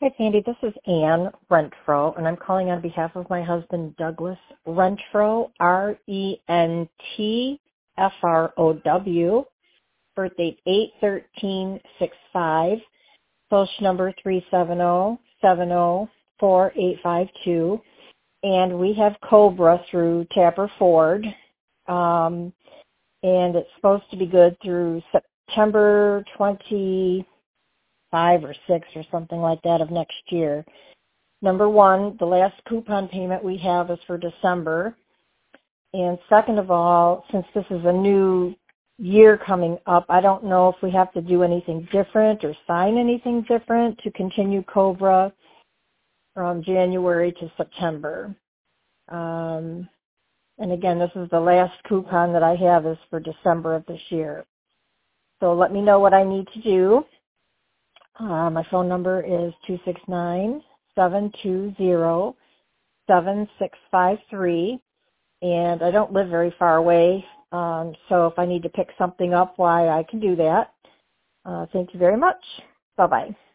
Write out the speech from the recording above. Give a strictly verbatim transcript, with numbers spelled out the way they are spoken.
Hi, Sandy. This is Ann Renfro, and I'm calling on behalf of my husband, Douglas Renfro, R E N T F R O W, birth date eight thirteen sixty-five, social number three seven zero seven zero four eight five two, and we have Cobra through Tapper Ford, um, and it's supposed to be good through September twenty-fifth or six or something like that of next year. Number one, the last coupon payment we have is for December. And second of all, since this is a new year coming up, I don't know if we have to do anything different or sign anything different to continue Cobra from January to September. Um, and again, this is the last coupon that I have is for December of this year. So let me know what I need to do. Uh, my phone number is two six nine, seven two zero, seven six five three, and I don't live very far away, um, so if I need to pick something up, why, I can do that. Uh, thank you very much. Bye-bye.